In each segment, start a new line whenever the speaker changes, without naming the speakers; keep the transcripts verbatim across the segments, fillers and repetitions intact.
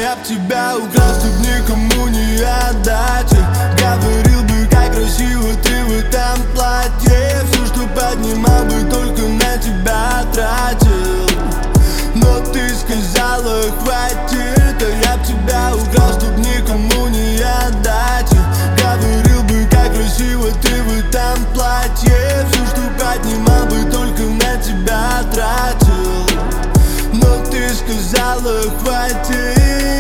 я б тебя украл, чтоб никому не отдать. Говорил бы, как красиво ты в этом платье. Все, что поднимал бы, только на тебя тратил. Но ты сказала, хватит. А я б тебя украл, чтоб никому не отдать. Говорил бы, как красиво ты в этом платье. Все, что поднимал бы, только на тебя тратил. Но ты сказала, хватит.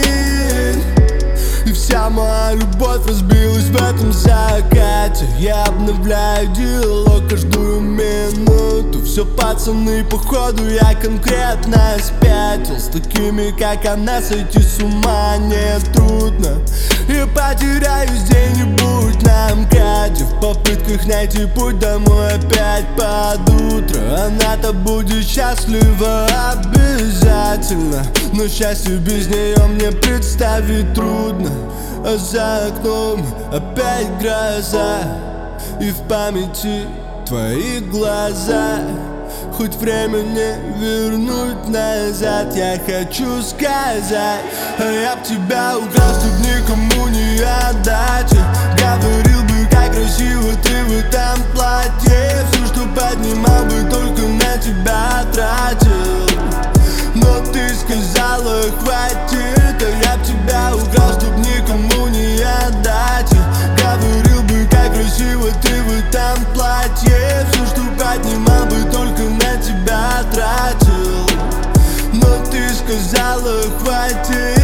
И вся моя любовь разбилась в этом закате. Я обновляю диалог каждую минуту. Все, пацаны, походу я конкретно спятил. С такими, как она, сойти с ума не трудно. И потеряюсь где-нибудь на МКАДе в попытках найти путь домой опять под утро. Она-то будет счастлива обязательно, но счастье без нее мне представить трудно. А за окном опять гроза, и в памяти твои глаза. Хоть время не вернуть назад, я хочу сказать: а я б тебя украл, чтоб никому не отдать. Говорил бы, как красиво ты в этом платье. Все, что поднимал бы, только на тебя тратил. Но ты сказала, хватит. А я б тебя украл, чтоб никому не отдать. Говорил бы, как красиво ты в этом платье. Все, что поднимал бы, только на тебя тратил. Но ты сказала, хватит.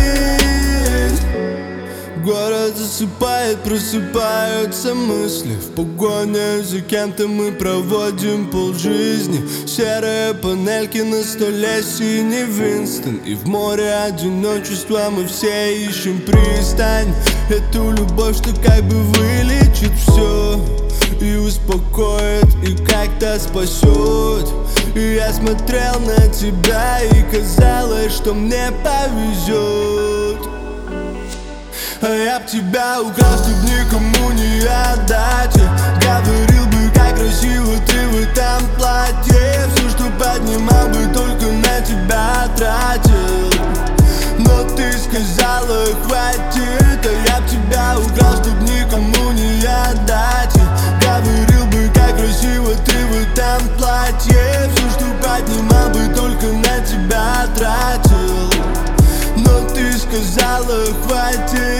Город засыпает, просыпаются мысли. В погоне за кем-то мы проводим полжизни. Серые панельки на столе, синий Винстон. И в море одиночества мы все ищем пристань. Эту любовь, что как бы вылечит все и успокоит, и как-то спасет. И я смотрел на тебя, и казалось, что мне повезет. А я б тебя украл, чтоб никому не отдать. Говорил бы, как красиво ты в этом платье. Все, что поднимал бы, только на тебя тратил. Но ты сказала, хватит. А я б тебя украл, чтоб никому не отдать. Говорил бы, как красиво ты в этом платье. Все, что поднимал бы, только на тебя тратил. Но ты сказала, хватит.